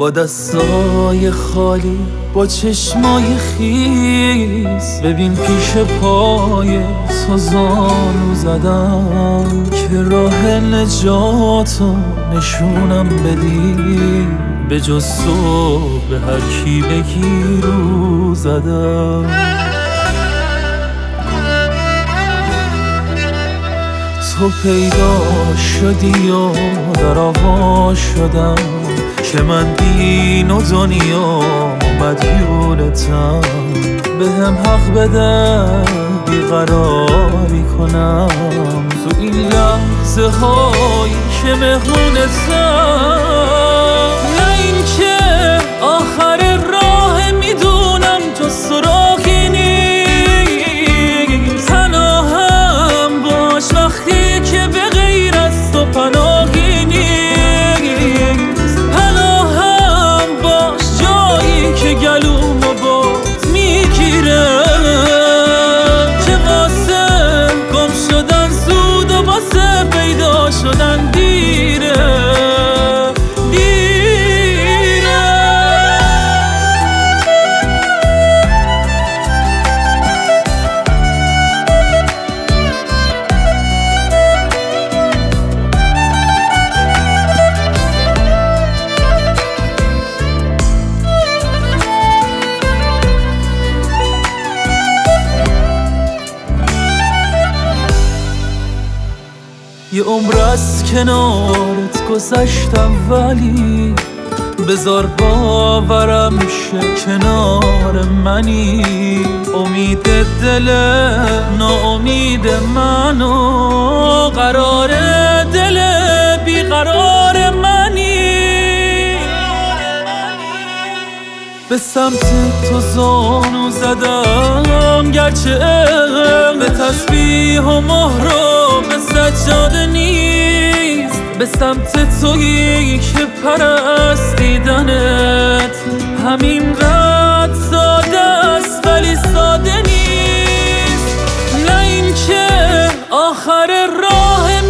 با دستای خالی با چشمای خیس، ببین پیش پای تو زانو زدم که راه نجاتو نشونم بدی، به جز تو به هر کی بگی رو زدم. تو پیدا شدی و در آوا شدم که من دین و دنیا مدیونتم، به هم حق بده بیقراری کنم تو این لحظه هایی که مهمونتم. نه این که آخر راه میدونم جز سراغی نیست، پناهم باش وقتی که به غیر از تو پناهی نیست، پناهم باش جایی که گلومو باز میگیره، که واسه گم شدن زود و واسه پیدا شدن دیره. یه عمر از کنارت گذشتم ولی بذار باورم شه کنار منی، امید دل ناامید منو قرار دل بیقرار منی. به سمت تو زانو زدم گرچه به تسبیح و مهر و به سجاده نیست، به سمت تویی که پرستیدنت همین قد ساده است ولی ساده نیست. نه این که آخر راه